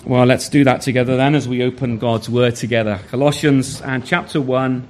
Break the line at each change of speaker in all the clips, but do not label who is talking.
Well, let's do that together then as we open God's Word together. Colossians and chapter 1.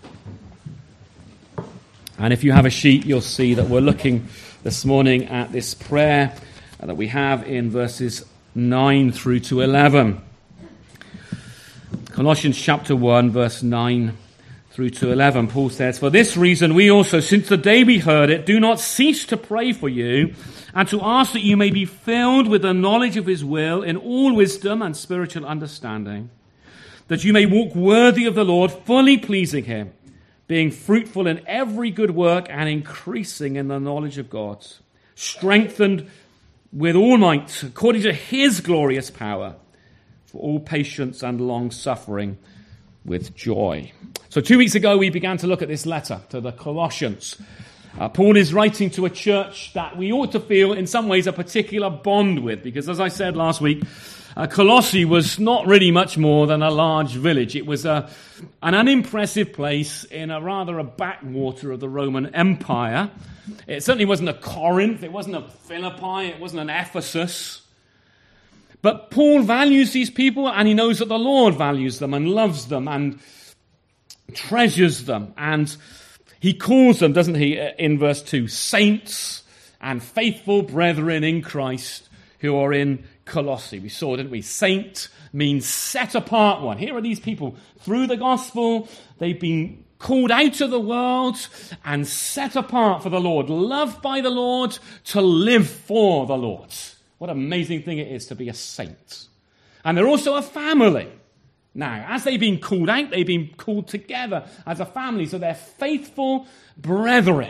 And if you have a sheet, you'll see that we're looking this morning at this prayer that we have in verses 9 through to 11. Colossians chapter 1, verse 9 through to 11. Paul says, "For this reason we also, since the day we heard it, do not cease to pray for you, and to ask that you may be filled with the knowledge of his will in all wisdom and spiritual understanding, that you may walk worthy of the Lord, fully pleasing him, being fruitful in every good work and increasing in the knowledge of God, strengthened with all might according to his glorious power, for all patience and long-suffering with joy." So 2 weeks ago we began to look at this letter to the Colossians. Paul is writing to a church that we ought to feel in some ways a particular bond with, because as I said last week, Colossae was not really much more than a large village. It was an unimpressive place in a backwater of the Roman Empire. It certainly wasn't a Corinth, it wasn't a Philippi, it wasn't an Ephesus. But Paul values these people, and he knows that the Lord values them and loves them and treasures them. And he calls them, doesn't he, in verse 2, saints and faithful brethren in Christ who are in Colossae. We saw, didn't we? Saint means set apart one. Here are these people through the gospel. They've been called out of the world and set apart for the Lord, loved by the Lord, to live for the Lord. What an amazing thing it is to be a saint. And they're also a family. Now, as they've been called out, they've been called together as a family. So they're faithful brethren,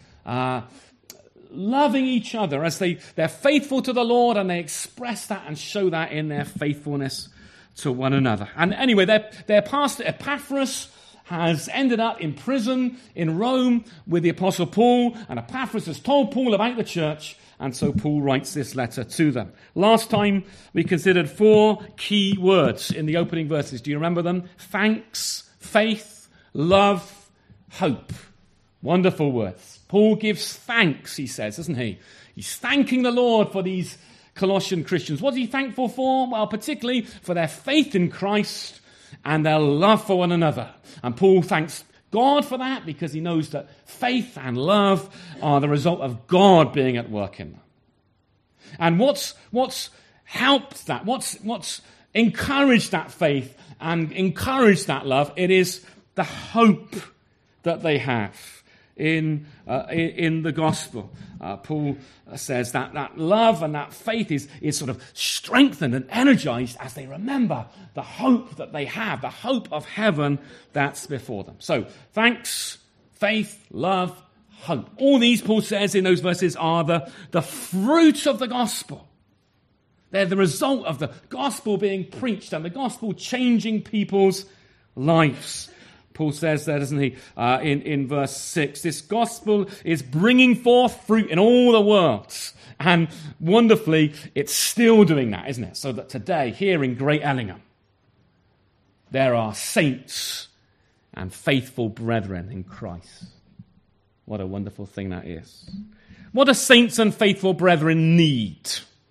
loving each other as they're faithful to the Lord, and they express that and show that in their faithfulness to one another. And anyway, their pastor Epaphras has ended up in prison in Rome with the Apostle Paul, and Epaphras has told Paul about the church, and so Paul writes this letter to them. Last time we considered 4 key words in the opening verses. Do you remember them? Thanks, faith, love, hope. Wonderful words. Paul gives thanks, he says, doesn't he? He's thanking the Lord for these Colossian Christians. What's he thankful for? Well, particularly for their faith in Christ and their love for one another. And Paul thanks God for that because he knows that faith and love are the result of God being at work in them. And what's helped that? What's encouraged that faith and encouraged that love? It is the hope that they have in the gospel. Paul says that love and that faith is sort of strengthened and energized as they remember the hope that they have, the hope of heaven that's before them. So, thanks, faith, love, hope. All these, Paul says in those verses, are the fruit of the gospel. They're the result of the gospel being preached and the gospel changing people's lives. Paul says there, doesn't he, in verse 6, this gospel is bringing forth fruit in all the world. And wonderfully, it's still doing that, isn't it? So that today, here in Great Ellingham, there are saints and faithful brethren in Christ. What a wonderful thing that is. What do saints and faithful brethren need?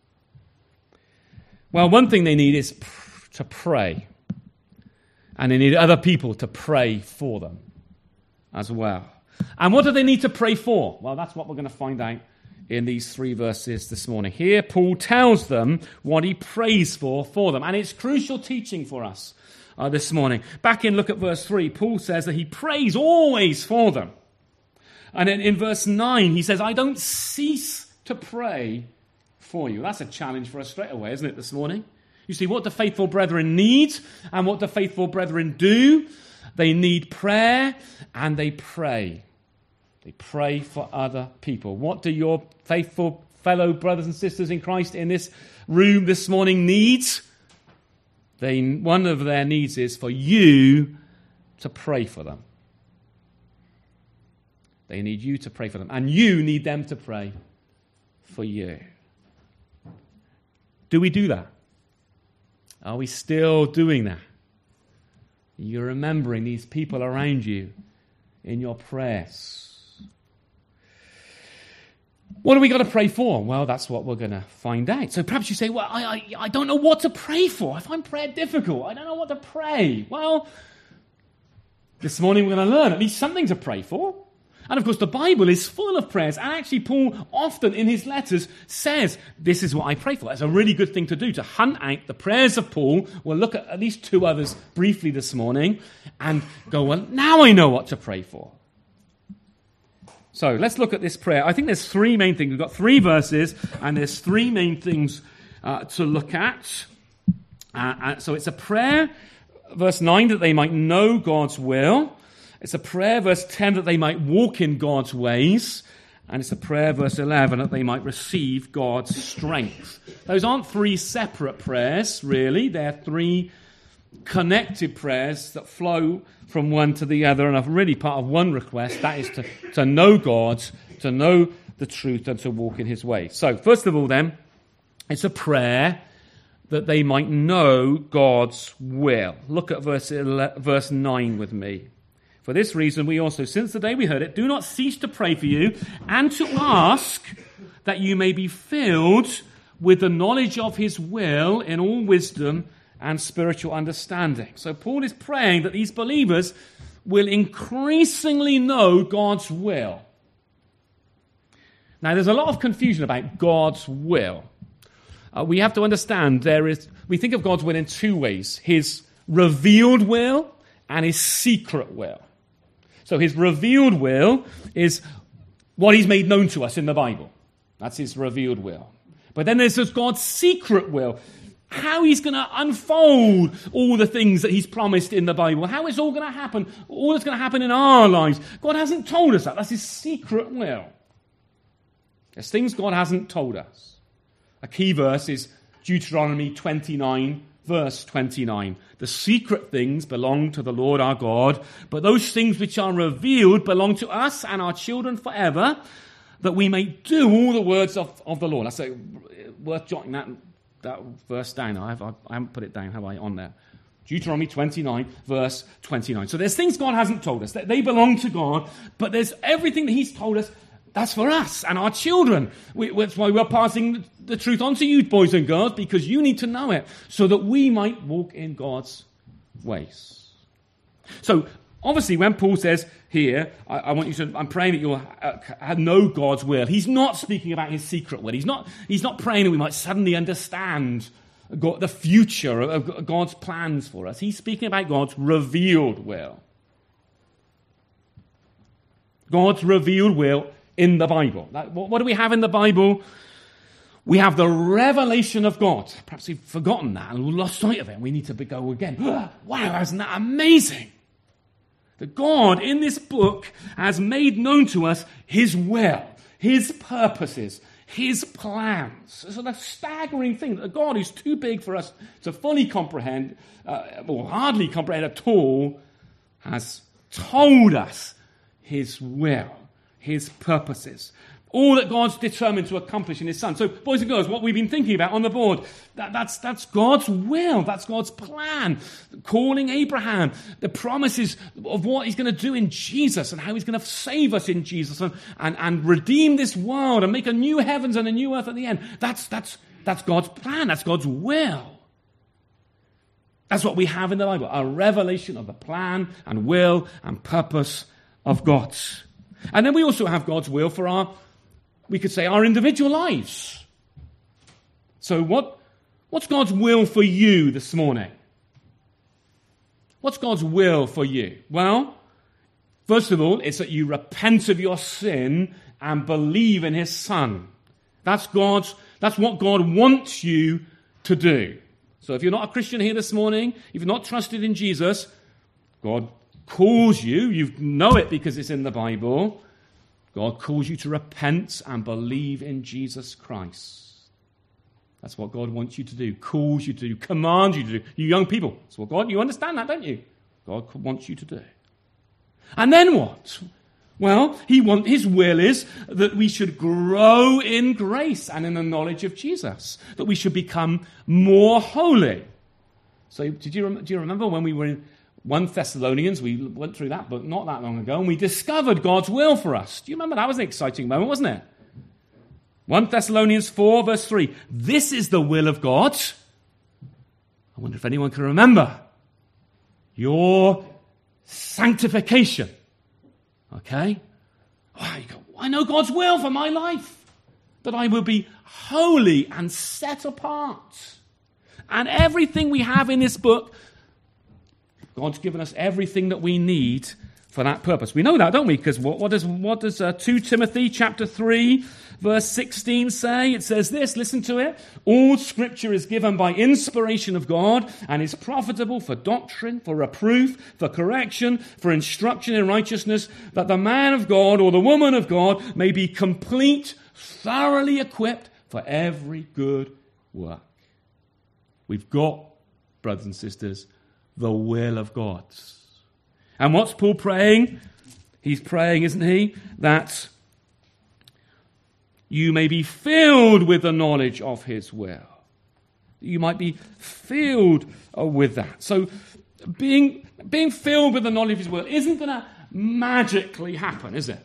Well, one thing they need is to pray. And they need other people to pray for them as well. And what do they need to pray for? Well, that's what we're going to find out in these 3 verses this morning. Here, Paul tells them what he prays for them. And it's crucial teaching for us this morning. Back in, look at verse 3, Paul says that he prays always for them. And then in verse 9, he says, I don't cease to pray for you. That's a challenge for us straight away, isn't it, this morning? You see, what do faithful brethren need and what do faithful brethren do? They need prayer and they pray. They pray for other people. What do your faithful fellow brothers and sisters in Christ in this room this morning need? One of their needs is for you to pray for them. They need you to pray for them. And you need them to pray for you. Do we do that? Are we still doing that? You're remembering these people around you in your prayers. What do we got to pray for? Well, that's what we're going to find out. So perhaps you say, well, I don't know what to pray for. I find prayer difficult. I don't know what to pray. Well, this morning we're going to learn at least something to pray for. And of course, the Bible is full of prayers. And actually, Paul often in his letters says, this is what I pray for. It's a really good thing to do, to hunt out the prayers of Paul. We'll look at least two others briefly this morning and go, well, now I know what to pray for. So let's look at this prayer. I think there's three main things. We've got 3 verses, and there's 3 main things to look at. So it's a prayer, verse 9, that they might know God's will. It's a prayer, verse 10, that they might walk in God's ways. And it's a prayer, verse 11, that they might receive God's strength. Those aren't 3 separate prayers, really. They're 3 connected prayers that flow from one to the other and are really part of one request. That is to know God, to know the truth, and to walk in his ways. So, first of all, then, it's a prayer that they might know God's will. Look at verse 9 with me. For this reason, we also, since the day we heard it, do not cease to pray for you and to ask that you may be filled with the knowledge of his will in all wisdom and spiritual understanding. So Paul is praying that these believers will increasingly know God's will. Now, there's a lot of confusion about God's will. We have to understand we think of God's will in 2 ways: his revealed will and his secret will. So his revealed will is what he's made known to us in the Bible. That's his revealed will. But then there's God's secret will. How he's going to unfold all the things that he's promised in the Bible. How it's all going to happen. All that's going to happen in our lives. God hasn't told us that. That's his secret will. There's things God hasn't told us. A key verse is Deuteronomy 29, verse 29. The secret things belong to the Lord our God, but those things which are revealed belong to us and our children forever, that we may do all the words of the Lord. That's worth jotting that verse down. I haven't put it down, have I, on there? Deuteronomy 29, verse 29. So there's things God hasn't told us. They belong to God, but there's everything that he's told us, that's for us and our children. That's why we're passing the truth on to you, boys and girls, because you need to know it, so that we might walk in God's ways. So, obviously, when Paul says here, I'm praying that you'll know God's will. He's not speaking about his secret will. He's not praying that we might suddenly understand the future of God's plans for us. He's speaking about God's revealed will. God's revealed will in the Bible. What do we have in the Bible? We have the revelation of God. Perhaps we've forgotten that and lost sight of it. We need to go again. Wow, isn't that amazing? That God in this book has made known to us his will, his purposes, his plans. It's a staggering thing that God is too big for us to fully comprehend, or hardly comprehend at all, has told us his will, his purposes. All that God's determined to accomplish in his Son. So, boys and girls, what we've been thinking about on the board, that's God's will. That's God's plan. Calling Abraham, the promises of what he's going to do in Jesus and how he's going to save us in Jesus and redeem this world and make a new heavens and a new earth at the end. That's God's plan. That's God's will. That's what we have in the Bible, a revelation of the plan and will and purpose of God. And then we also have God's will for our individual lives. So what's God's will for you this morning? What's God's will for you? Well, first of all, it's that you repent of your sin and believe in his Son. That's what God wants you to do. So if you're not a Christian here this morning, if you've not trusted in Jesus, God calls you. You know it because it's in the Bible. God calls you to repent and believe in Jesus Christ. That's what God wants you to do, calls you to do, commands you to do. You young people, that's what God, you understand that, don't you? God wants you to do. And then what? Well, his will is that we should grow in grace and in the knowledge of Jesus, that we should become more holy. So do you remember when we were in 1 Thessalonians, we went through that book not that long ago, and we discovered God's will for us. Do you remember? That was an exciting moment, wasn't it? 1 Thessalonians 4, verse 3. This is the will of God. I wonder if anyone can remember. Your sanctification. Okay? Oh, you go, I know God's will for my life. That I will be holy and set apart. And everything we have in this book, God's given us everything that we need for that purpose. We know that, don't we? Because what does 2 Timothy chapter 3, verse 16 say? It says this, listen to it. All scripture is given by inspiration of God and is profitable for doctrine, for reproof, for correction, for instruction in righteousness, that the man of God or the woman of God may be complete, thoroughly equipped for every good work. We've got, brothers and sisters, the will of God. And what's Paul praying? He's praying, isn't he, that you may be filled with the knowledge of his will. You might be filled with that. So being filled with the knowledge of his will isn't going to magically happen, is it?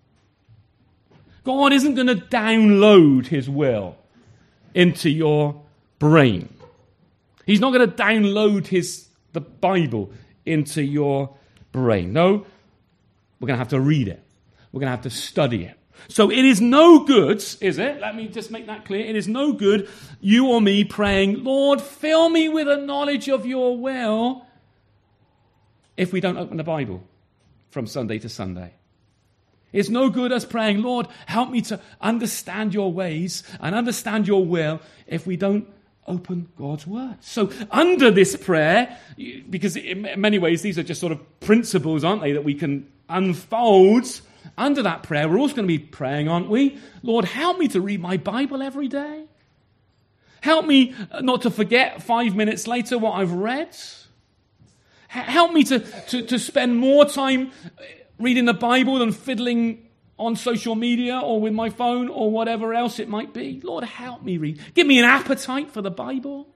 God isn't going to download his will into your brain. He's not going to download the Bible into your brain. No, we're going to have to read it. We're going to have to study it. So it is no good, is it? Let me just make that clear. It is no good you or me praying, Lord, fill me with a knowledge of your will, if we don't open the Bible from Sunday to Sunday. It's no good us praying, Lord, help me to understand your ways and understand your will, if we don't open God's word. So under this prayer, because in many ways these are just sort of principles, aren't they, that we can unfold. Under that prayer, we're also going to be praying, aren't we? Lord, help me to read my Bible every day. Help me not to forget 5 minutes later what I've read. Help me to spend more time reading the Bible than fiddling on social media or with my phone or whatever else it might be. Lord, help me read. Give me an appetite for the Bible.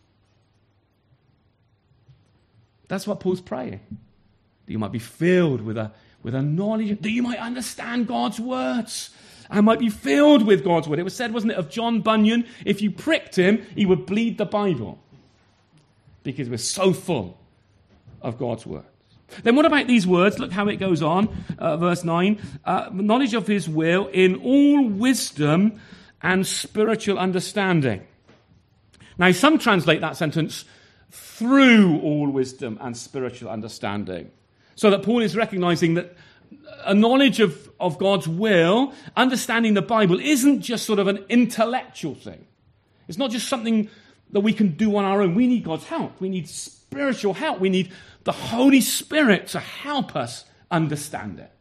That's what Paul's praying. That you might be filled with a knowledge, that you might understand God's words. And might be filled with God's word. It was said, wasn't it, of John Bunyan, if you pricked him, he would bleed the Bible. Because it was so full of God's word. Then what about these words? Look how it goes on, verse 9. Knowledge of his will in all wisdom and spiritual understanding. Now, some translate that sentence through all wisdom and spiritual understanding. So that Paul is recognizing that a knowledge of God's will, understanding the Bible, isn't just sort of an intellectual thing. It's not just something that we can do on our own. We need God's help. We need spiritual help. We need the Holy Spirit to help us understand it.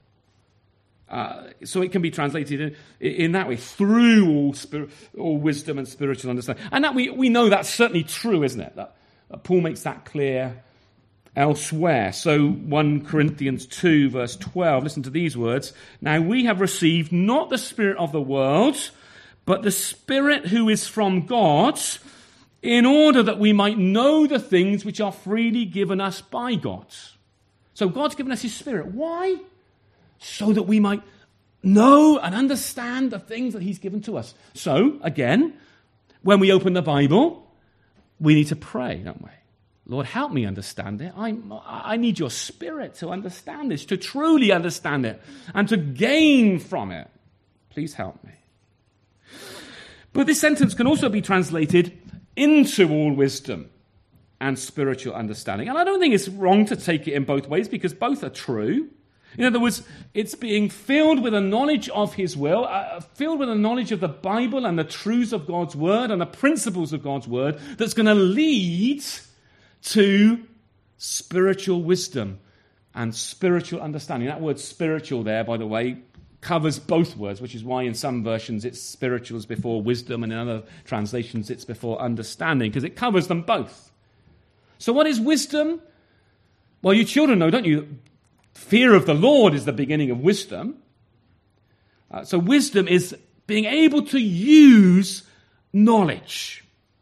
So it can be translated in that way, through all wisdom and spiritual understanding. And that we know that's certainly true, isn't it? That Paul makes that clear elsewhere. So 1 Corinthians 2, verse 12, listen to these words. Now we have received not the spirit of the world, but the Spirit who is from God, in order that we might know the things which are freely given us by God. So God's given us his Spirit. Why? So that we might know and understand the things that he's given to us. So, again, when we open the Bible, we need to pray, don't we? Lord, help me understand it. I need your Spirit to understand this, to truly understand it, and to gain from it. Please help me. But this sentence can also be translated into all wisdom and spiritual understanding. And I don't think it's wrong to take it in both ways, because both are true. In other words, it's being filled with a knowledge of his will, filled with a knowledge of the Bible and the truths of God's word and the principles of God's word that's going to lead to spiritual wisdom and spiritual understanding. That word spiritual there, by the way, covers both words, which is why in some versions it's spiritual is before wisdom, and in other translations it's before understanding, because it covers them both. So what is wisdom? Well, you children know, don't you? Fear of the Lord is the beginning of wisdom. So wisdom is being able to use knowledge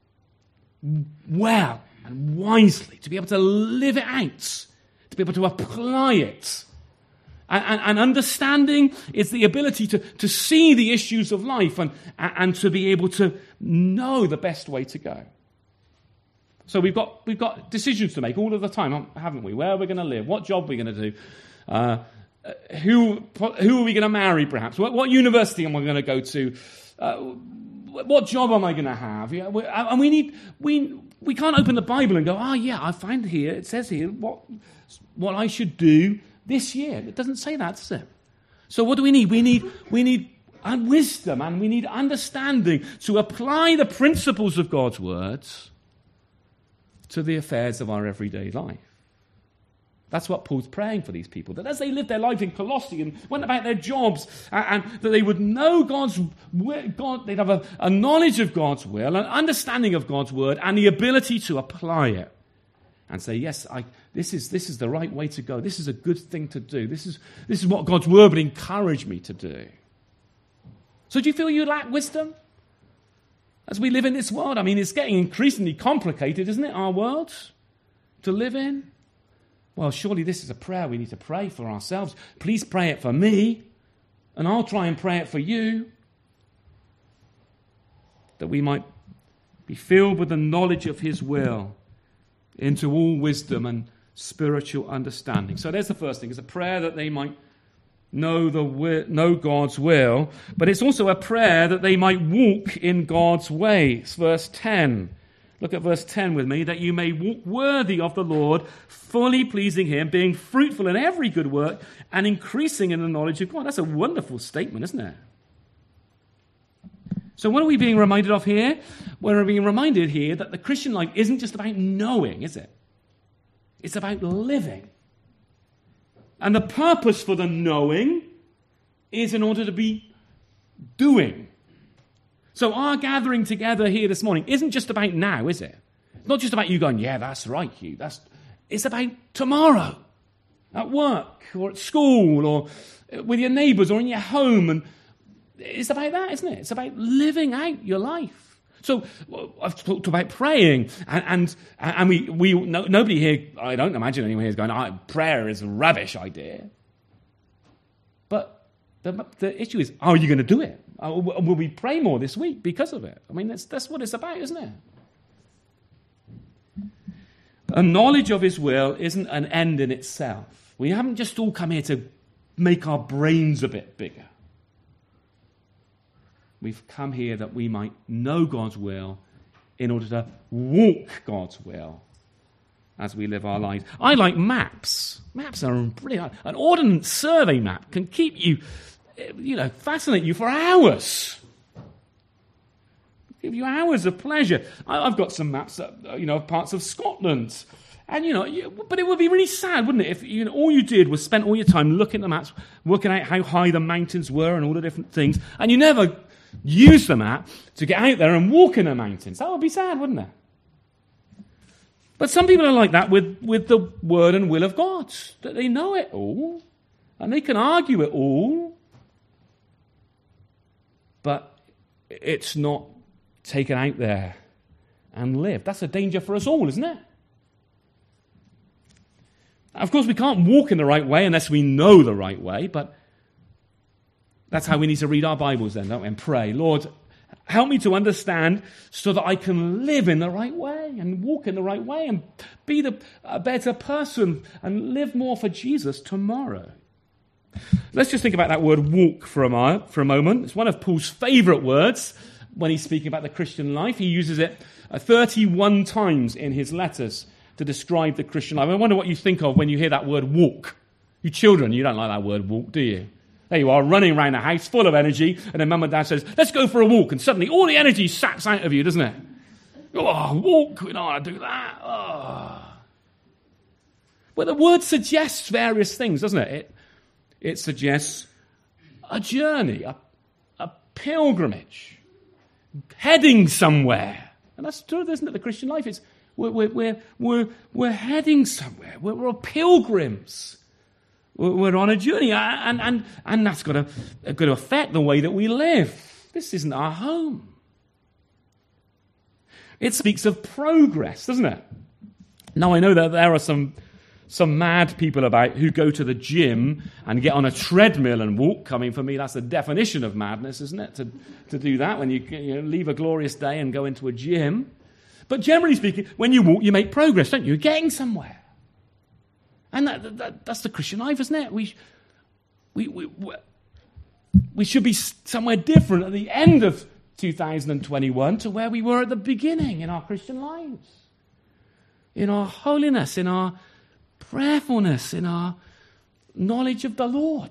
well and wisely, to be able to live it out, to be able to apply it, And understanding is the ability to see the issues of life and to be able to know the best way to go. So we've got decisions to make all of the time, haven't we? Where are we going to live? What job are we going to do? Who are we going to marry, perhaps? What university am I going to go to? What job am I going to have? Yeah, and we can't open the Bible and go, I find here, it says here, what I should do this year. It doesn't say that, does it? So what do we need? We need wisdom and we need understanding to apply the principles of God's words to the affairs of our everyday life. That's what Paul's praying for these people, that as they lived their lives in Colossae and went about their jobs, and that they would know God's will, they'd have a knowledge of God's will, an understanding of God's word, and the ability to apply it and say, yes, this is the right way to go. This is a good thing to do. This is what God's word would encourage me to do. So do you feel you lack wisdom as we live in this world? I mean, it's getting increasingly complicated, isn't it, our world to live in? Well, surely this is a prayer we need to pray for ourselves. Please pray it for me, and I'll try and pray it for you, that we might be filled with the knowledge of his will into all wisdom and spiritual understanding. So there's the first thing. It's a prayer that they might know God's will, but it's also a prayer that they might walk in God's ways. Verse 10. Look at verse 10 with me, that you may walk worthy of the Lord, fully pleasing him, being fruitful in every good work, and increasing in the knowledge of God. That's a wonderful statement, isn't it? So what are we being reminded of here? We're being reminded here that the Christian life isn't just about knowing, is it? It's about living. And the purpose for the knowing is in order to be doing. So our gathering together here this morning isn't just about now, is it? It's not just about you going, yeah, that's right, Hugh. It's about tomorrow, at work or at school or with your neighbours or in your home. And it's about that, isn't it? It's about living out your life. So I've talked about praying, and nobody here, I don't imagine anyone here is going, prayer is a rubbish idea. But the issue is, are you going to do it? Will we pray more this week because of it? I mean, that's what it's about, isn't it? A knowledge of his will isn't an end in itself. We haven't just all come here to make our brains a bit bigger. We've come here that we might know God's will in order to walk God's will as we live our lives. I like maps. Maps are brilliant. An ordnance survey map can keep you, fascinate you for hours. Give you hours of pleasure. I've got some maps of parts of Scotland. And, but it would be really sad, wouldn't it, if all you did was spend all your time looking at the maps, working out how high the mountains were and all the different things, and you never use the map to get out there and walk in the mountains. That would be sad, wouldn't it? But some people are like that with the word and will of God, that they know it all, and they can argue it all, but it's not taken out there and lived. That's a danger for us all, isn't it? Of course, we can't walk in the right way unless we know the right way, but that's how we need to read our Bibles then, don't we? And pray, Lord, help me to understand so that I can live in the right way and walk in the right way and be a better person and live more for Jesus tomorrow. Let's just think about that word walk for a moment. It's one of Paul's favourite words when he's speaking about the Christian life. He uses it 31 times in his letters to describe the Christian life. I wonder what you think of when you hear that word walk. You children, you don't like that word walk, do you? There you are, running around the house, full of energy, and then mum and dad says, let's go for a walk, and suddenly all the energy saps out of you, doesn't it? Oh, walk, we don't want to do that. Oh. Well, the word suggests various things, doesn't it? It suggests a journey, a pilgrimage, heading somewhere. And that's true, isn't it? The Christian life is we're heading somewhere. We're pilgrims. We're on a journey, and that's got to affect the way that we live. This isn't our home. It speaks of progress, doesn't it? Now, I know that there are some some mad people about who go to the gym and get on a treadmill and walk. I mean, for me, that's the definition of madness, isn't it? To do that when you leave a glorious day and go into a gym. But generally speaking, when you walk, you make progress, don't you? You're getting somewhere. And that's the Christian life, isn't it? We should be somewhere different at the end of 2021 to where we were at the beginning in our Christian lives. In our holiness, in our prayerfulness, in our knowledge of the Lord.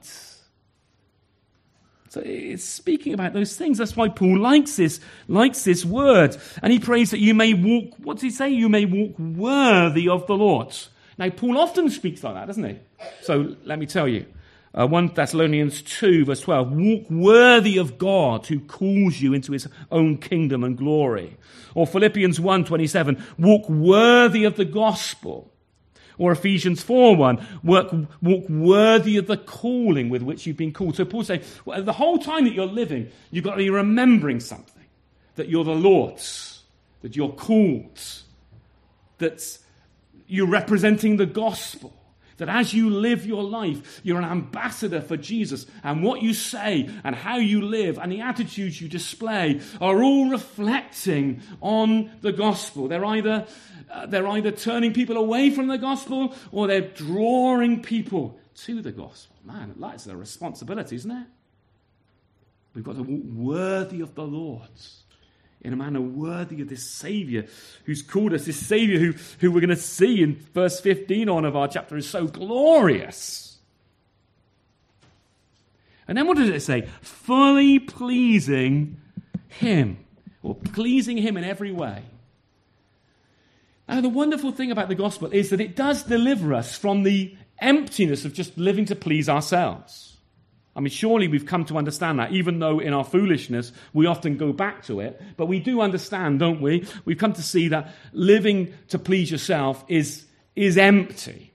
So it's speaking about those things. That's why Paul likes this word. And he prays that you may walk, what does he say? You may walk worthy of the Lord. Now, Paul often speaks like that, doesn't he? So let me tell you. 1 Thessalonians 2, verse 12, walk worthy of God who calls you into his own kingdom and glory. Or Philippians 1:27, walk worthy of the gospel. Or Ephesians 4:1, walk worthy of the calling with which you've been called. So Paul says, well, the whole time that you're living, you've got to be remembering something. That you're the Lord's, that you're called, that you're representing the gospel. That as you live your life, you're an ambassador for Jesus. And what you say and how you live and the attitudes you display are all reflecting on the gospel. They're either turning people away from the gospel or they're drawing people to the gospel. Man, that's a responsibility, isn't it? We've got to walk worthy of the Lord. In a manner worthy of this Saviour who's called us, this Saviour who we're going to see in verse 15 on of our chapter is so glorious. And then what does it say? Fully pleasing him, or pleasing him in every way. Now, the wonderful thing about the gospel is that it does deliver us from the emptiness of just living to please ourselves. I mean, surely we've come to understand that, even though in our foolishness we often go back to it. But we do understand, don't we? We've come to see that living to please yourself is empty.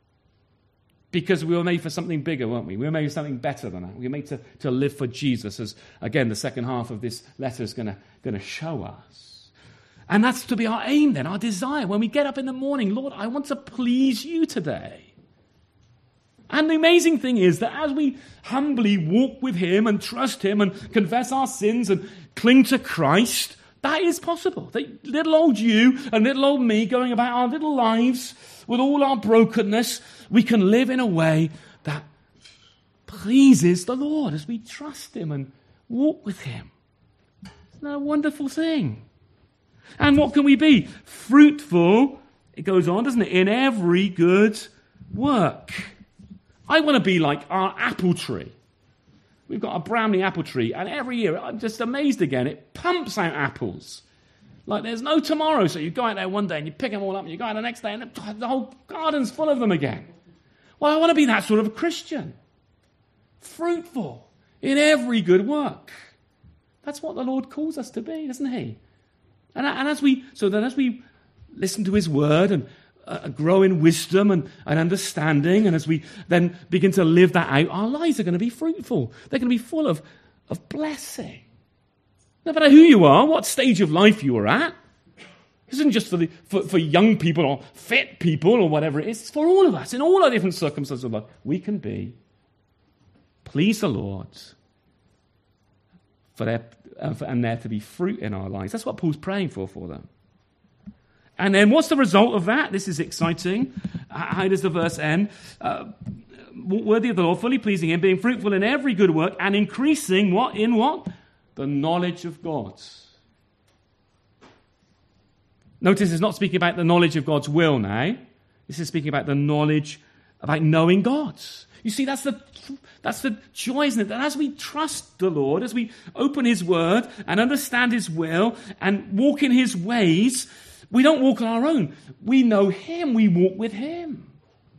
Because we were made for something bigger, weren't we? We were made for something better than that. We were made to live for Jesus, as, again, the second half of this letter is going to show us. And that's to be our aim then, our desire. When we get up in the morning, Lord, I want to please you today. And the amazing thing is that as we humbly walk with him and trust him and confess our sins and cling to Christ, that is possible. That little old you and little old me going about our little lives with all our brokenness, we can live in a way that pleases the Lord as we trust him and walk with him. Isn't that a wonderful thing? And what can we be? Fruitful, it goes on, doesn't it, in every good work. I want to be like our apple tree. We've got a Bramley apple tree, and every year, I'm just amazed again, it pumps out apples. Like there's no tomorrow, so you go out there one day and you pick them all up, and you go out the next day, and the whole garden's full of them again. Well, I want to be that sort of a Christian. Fruitful in every good work. That's what the Lord calls us to be, doesn't he? And as we listen to his word and grow in wisdom and understanding, and as we then begin to live that out, our lives are going to be fruitful. They're going to be full of blessing. No matter who you are, what stage of life you are at, this isn't just for young people or fit people or whatever it is. It's for all of us, in all our different circumstances of life. We can please the Lord and there to be fruit in our lives. That's what Paul's praying for them. And then what's the result of that? This is exciting. How does the verse end? Worthy of the Lord, fully pleasing him, being fruitful in every good work and increasing what? In what? The knowledge of God. Notice it's not speaking about the knowledge of God's will now. This is speaking about the knowledge about knowing God. You see, that's the joy, isn't it? That as we trust the Lord, as we open his word and understand his will and walk in his ways, we don't walk on our own. We know him. We walk with him.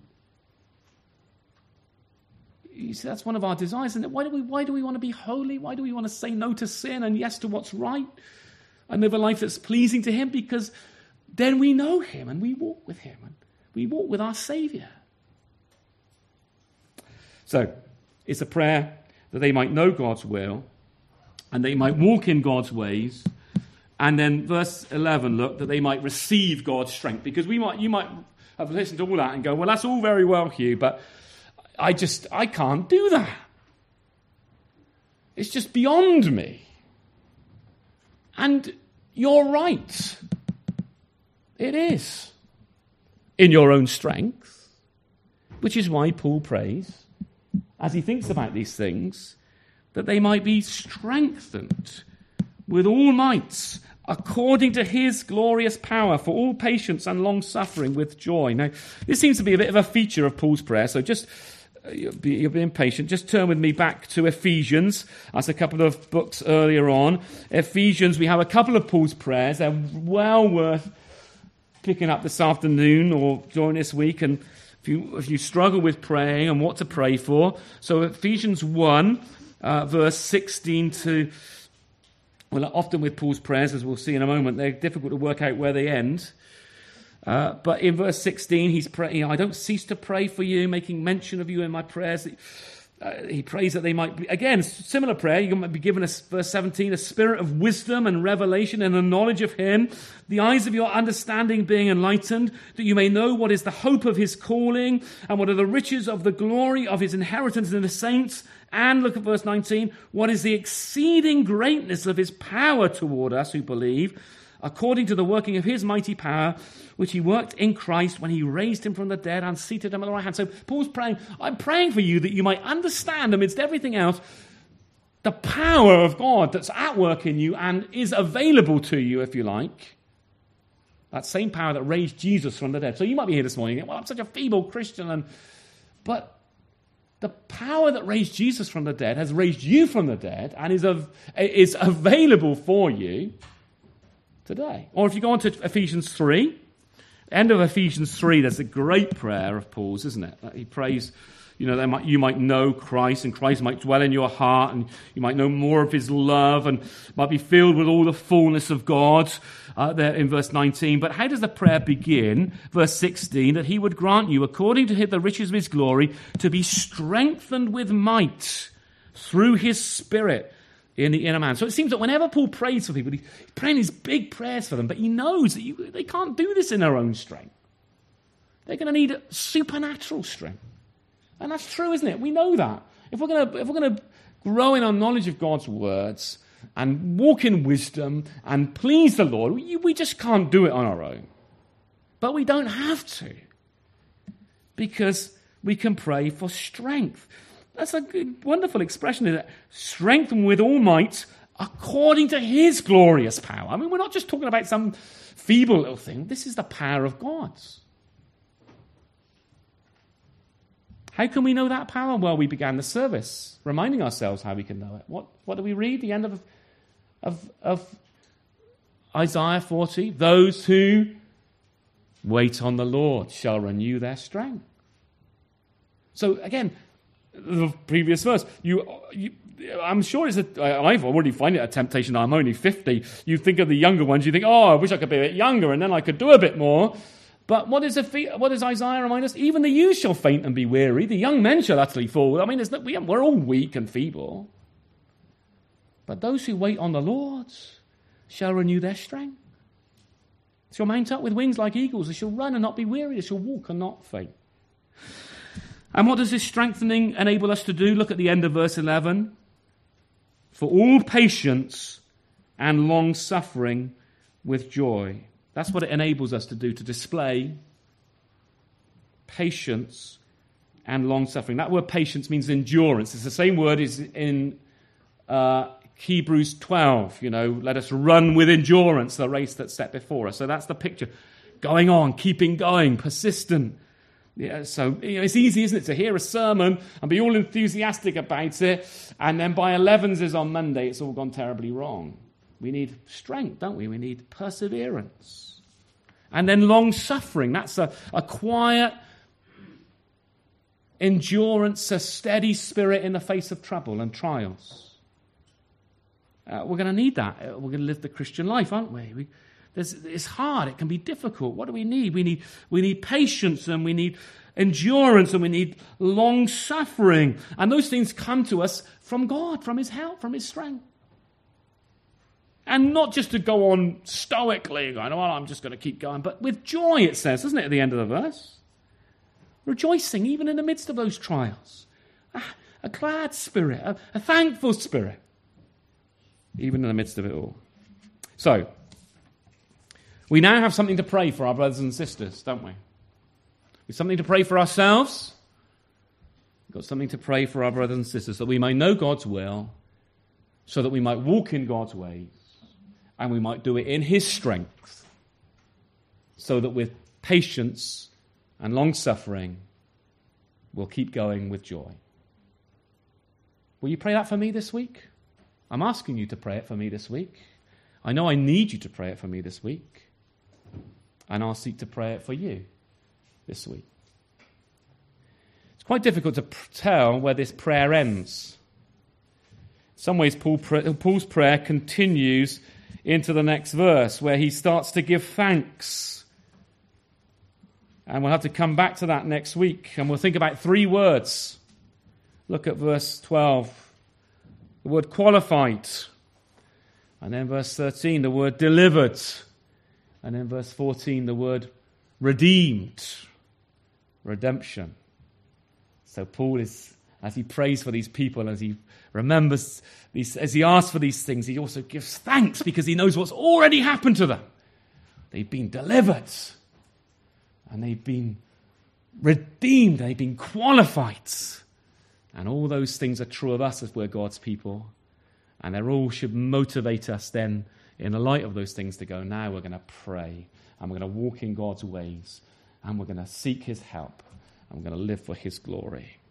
You see, that's one of our desires, isn't it? Why do we want to be holy? Why do we want to say no to sin and yes to what's right? And live a life that's pleasing to him? Because then we know him and we walk with him. And we walk with our Saviour. So, it's a prayer that they might know God's will and they might walk in God's ways. And then verse 11, look, that they might receive God's strength. Because you might have listened to all that and go, well, that's all very well, Hugh, but I can't do that. It's just beyond me. And you're right. It is. In your own strength, which is why Paul prays, as he thinks about these things, that they might be strengthened with all might, according to his glorious power, for all patience and long-suffering with joy. Now, this seems to be a bit of a feature of Paul's prayer, so just, you're being patient. Just turn with me back to Ephesians. That's a couple of books earlier on. Ephesians, we have a couple of Paul's prayers. They're well worth picking up this afternoon or during this week, and if you struggle with praying and what to pray for. So Ephesians 1, verse 16 to... Well, often with Paul's prayers, as we'll see in a moment, they're difficult to work out where they end. But in verse 16, he's praying, I don't cease to pray for you, making mention of you in my prayers. He prays that they might be, again, similar prayer, you might be given, verse 17, a spirit of wisdom and revelation and the knowledge of him, the eyes of your understanding being enlightened, that you may know what is the hope of his calling and what are the riches of the glory of his inheritance in the saints. And look at verse 19, what is the exceeding greatness of his power toward us who believe, according to the working of his mighty power, which he worked in Christ when he raised him from the dead and seated him at the right hand. So Paul's praying, I'm praying for you that you might understand amidst everything else the power of God that's at work in you and is available to you, if you like. That same power that raised Jesus from the dead. So you might be here this morning, well, I'm such a feeble Christian, but the power that raised Jesus from the dead has raised you from the dead and is available for you today. Or if you go on to Ephesians 3, end of Ephesians 3, there's a great prayer of Paul's, isn't it? He prays, you might know Christ, and Christ might dwell in your heart, and you might know more of his love, and might be filled with all the fullness of God, there in verse 19. But how does the prayer begin? Verse 16, that he would grant you, according to the riches of his glory, to be strengthened with might through his Spirit in the inner man. So it seems that whenever Paul prays for people, he's praying these big prayers for them, but he knows that they can't do this in their own strength. They're going to need supernatural strength. And that's true, isn't it? We know that. If we're going to grow in our knowledge of God's words and walk in wisdom and please the Lord, we just can't do it on our own. But we don't have to, because we can pray for strength. That's a good, wonderful expression, isn't it? Strengthen with all might according to his glorious power. I mean, we're not just talking about some feeble little thing. This is the power of God. How can we know that power? Well, we began the service reminding ourselves how we can know it. What do we read? The end of Isaiah 40. Those who wait on the Lord shall renew their strength. So again, the previous verse, I'm sure I've already find it a temptation. I'm only 50. You think of the younger ones, you think, I wish I could be a bit younger and then I could do a bit more. But what does Isaiah remind us? Even the youth shall faint and be weary. The young men shall utterly fall. I mean, we're all weak and feeble. But those who wait on the Lord shall renew their strength. They shall mount up with wings like eagles. They shall run and not be weary. They shall walk and not faint. And what does this strengthening enable us to do? Look at the end of verse 11. For all patience and long suffering with joy. That's what it enables us to do, to display patience and long suffering. That word patience means endurance. It's the same word as in Hebrews 12. Let us run with endurance the race that's set before us. So that's the picture. Going on, keeping going, persistent. Yeah, so it's easy, isn't it, to hear a sermon and be all enthusiastic about it, and then by 11s on Monday, it's all gone terribly wrong. We need strength, don't we? We need perseverance. And then long-suffering. That's a quiet endurance, a steady spirit in the face of trouble and trials. We're going to need that. We're going to live the Christian life, aren't we? It's hard. It can be difficult. What do we need? We need patience, and we need endurance, and we need long-suffering. And those things come to us from God, from his help, from his strength. And not just to go on stoically, going, well, I'm just going to keep going, but with joy, it says, doesn't it, at the end of the verse? Rejoicing even in the midst of those trials. A glad spirit, a thankful spirit, even in the midst of it all. So, we now have something to pray for our brothers and sisters, don't we? We've something to pray for ourselves. We've got something to pray for our brothers and sisters, that we may know God's will, so that we might walk in God's ways, and we might do it in his strength, so that with patience and long-suffering, we'll keep going with joy. Will you pray that for me this week? I'm asking you to pray it for me this week. I know I need you to pray it for me this week. And I'll seek to pray it for you this week. It's quite difficult to tell where this prayer ends. In some ways, Paul's prayer continues into the next verse, where he starts to give thanks. And we'll have to come back to that next week. And we'll think about 3 words. Look at verse 12. The word qualified. And then verse 13, the word delivered. And then verse 14, the word redeemed. Redemption. So Paul is, as he prays for these people, as he remembers these, as he asks for these things, he also gives thanks because he knows what's already happened to them. They've been delivered. And they've been redeemed. They've been qualified. And all those things are true of us as we're God's people. And they all should motivate us then, in the light of those things, to go, now we're going to pray. And we're going to walk in God's ways. And we're going to seek his help. And we're going to live for his glory.